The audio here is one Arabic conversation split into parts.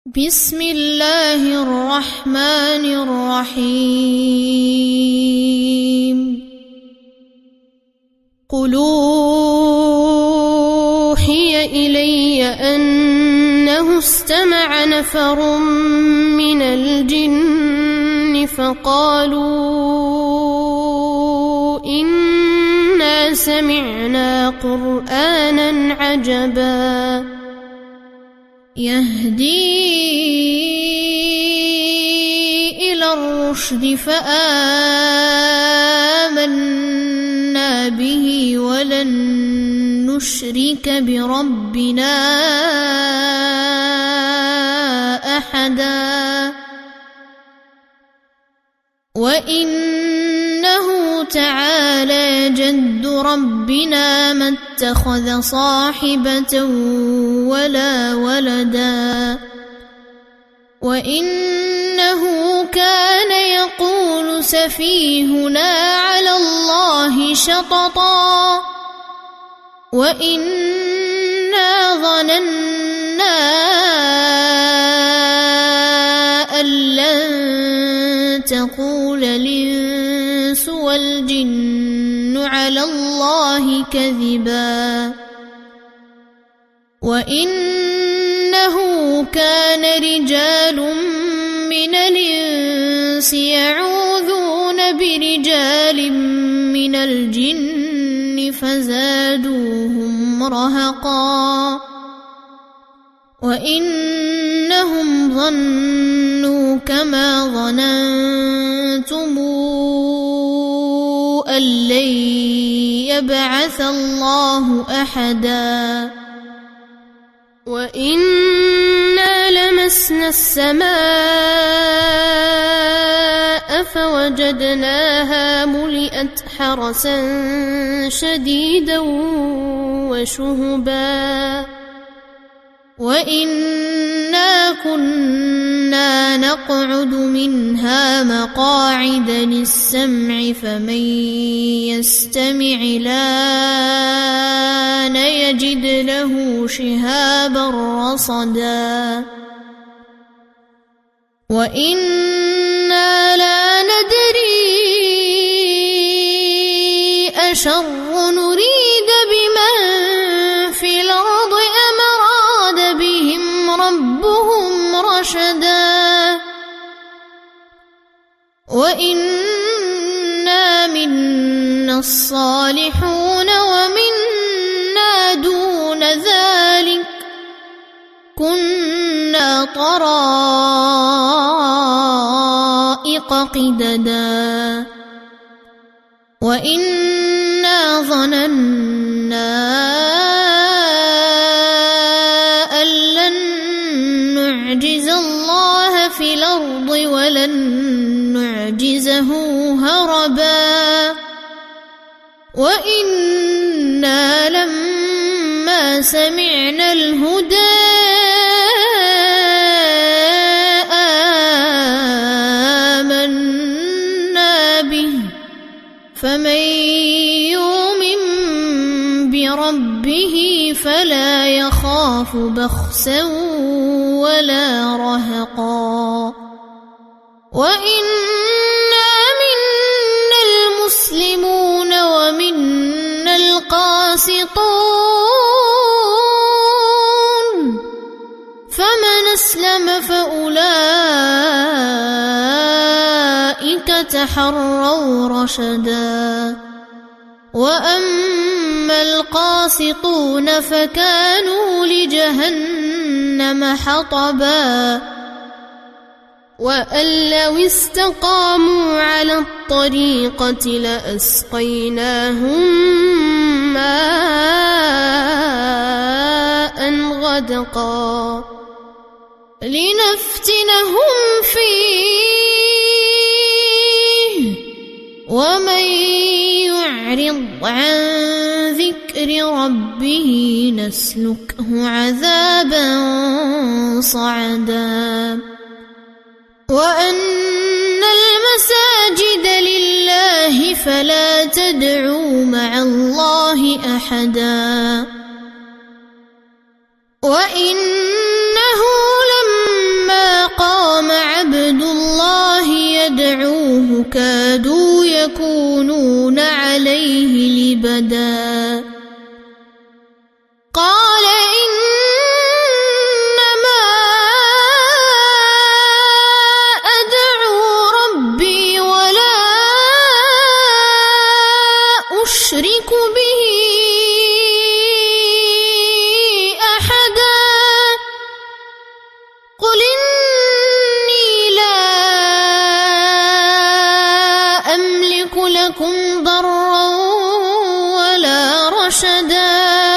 بسم الله الرحمن الرحيم قل أوحي إلي أنه استمع نفر من الجن فقالوا إنا سمعنا قرآنا عجبا يهدي إلى الرشد فآمنا به ولن نشرك بربنا أحدا وإنه تعالى جد ربنا ما اتخذ صاحبة ولا ولدا وإنه كان يقول سفيهنا على الله شططا وإنا ظننا أن لن تقول الإنس والجن على الله كذبا وإنه كان رجال من الإنس يعوذون برجال من الجن فزادوهم رهقا وإنهم ظنوا كما ظننتم أن لن يبعث الله أحدا وإنا لمسنا السماء فوجدناها ملئت حرسا شديدا وشهبا وإنا كنا نقعد منها مقاعد للسمع فمن يستمع الآن يجد له شهابا رصدا وإنا لا ندري أشر نريد بمن في الأرض أم أراد بهم ربهم رشدا وإنا منا الصالحون ومنا دون ذلك كنا طرائق قددا وإنا ظننا أن لن نعجز الله في الأرض ولن نعجزه هربا وإنا لما سمعنا الهدى آمنا به فمن يؤمن بربه فلا يخاف بخسا ولا رهقا وإنا منا المسلمون ومنا القاسطون فمن أسلم فأولئك تحروا رشدا وأما القاسطون فكانوا لجهنم حطبا وأن لو استقاموا على الطريقة لأسقيناهم ماء غدقا لنفتنهم فيه ومن يعرض عن ذكر ربه نسلكه عذابا صعدا وأن المساجد لله فلا تدعوا مع الله أحدا وإنه لما عليه لبدا قال إنما أدعو ربي ولا أشرك به أحدا قل إني لا أملك لكم ضرا ولا رشدا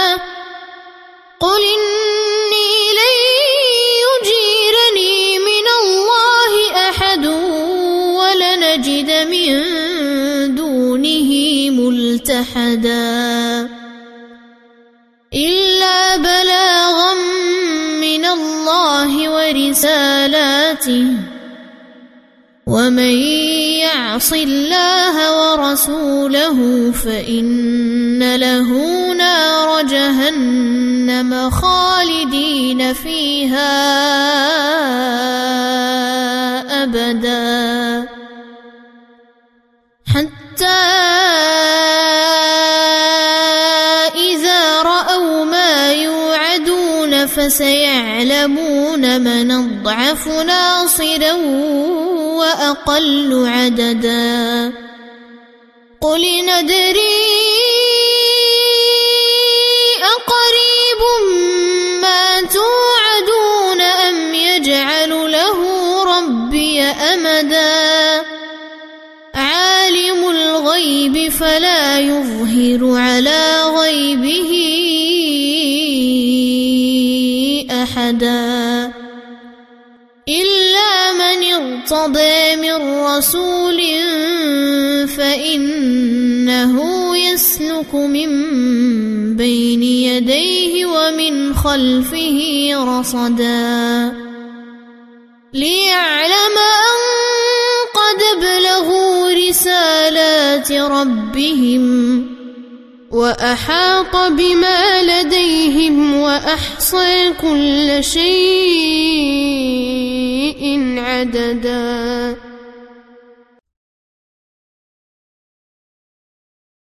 قل إني لن يجيرني من الله أحد ولن أجد من دونه ملتحدا إلا بلاغا من الله ورسالاته ومن يعص الله ورسوله فإن له نار جهنم خالدين فيها أبدا حتى إذا رأوا ما يوعدون فسيعلمون من أضعف ناصرا وأقل عددا قل ندري أقريب ما توعدون أم يجعل له ربي أمدا عالم الغيب فلا يظهر على غيبه أحدا إلا من ارتضى من رسول فإنه يسلك من بين يديه ومن خلفه رصدا ليعلم أن قد بلغوا رسالات ربهم وأحاط بما لديهم وأحصى كل شيء عددا.